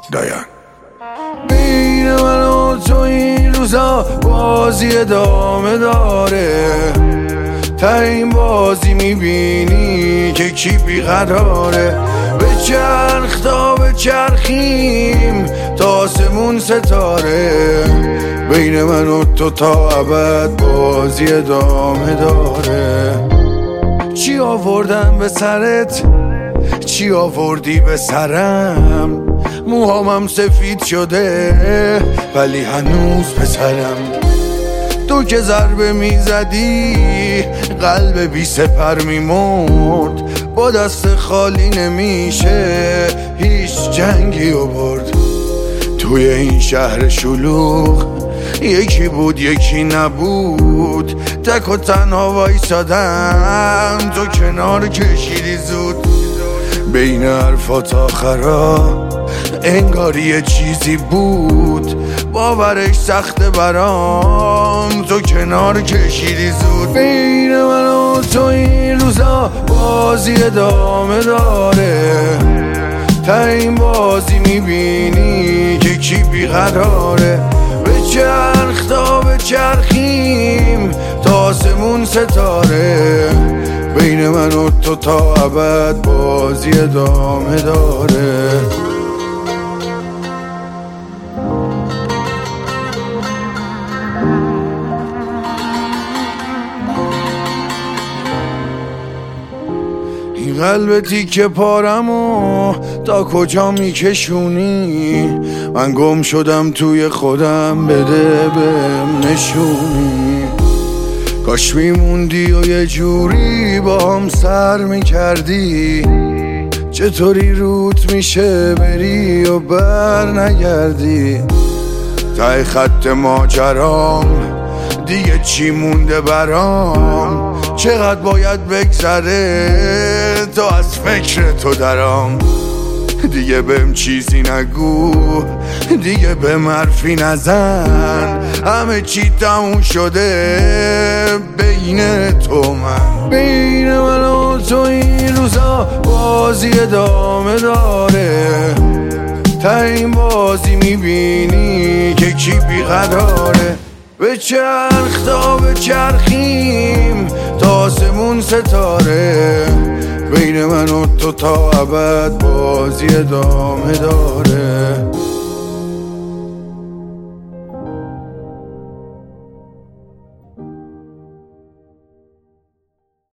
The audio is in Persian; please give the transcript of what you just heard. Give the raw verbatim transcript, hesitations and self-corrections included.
دایان. بین من و تو این روزا بازی ادامه داره، تا این بازی میبینی که کی بیقراره. به چرخ تا به چرخیم تا آسمون ستاره، بین من و تو تا ابد بازی ادامه داره. چی آوردم به سرت، چی آوردی به سرم، موهامم سفید شده ولی هنوز پسرم. تو که ضربه میزدی قلب بی سپر میمرد، با دست خالی نمیشه هیچ جنگی و برد. توی این شهر شلوغ یکی بود یکی نبود، تک و تنها وایسادم تو کنار کشیدی زود. بین حرفات آخرا انگاری یه چیزی بود، باورش سخته برام تو کنار کشیدی زود. بین من و تو این روزا بازی ادامه داره، تا این بازی میبینی که کی بیقراره. به چرخ تا به چرخیم تا آسمون ستاره، بین من و تو تا ابد بازی ادامه داره. این قلب تیکه پارمو تا کجا میکشونی، من گم شدم توی خودم، بده بهم نشونی. کاش میموندی و یه جوری با هم سر میکردی، چطوری روت میشه بری و بر نگردی. ته خط ماجرام دیگه چی مونده برام، چقدر باید بگذره تا از فکر تو درام. دیگه بهم چیزی نگو، دیگه بهم حرفی نزن، همه چی تموم شده بین تو من. بین من و تو این روزا بازی ادامه داره، تا این بازی میبینی که کی بیقراره. به چرخ تا به چرخیم تا آسمون ستاره، بین من و تو تا ابد بازی ادامه داره.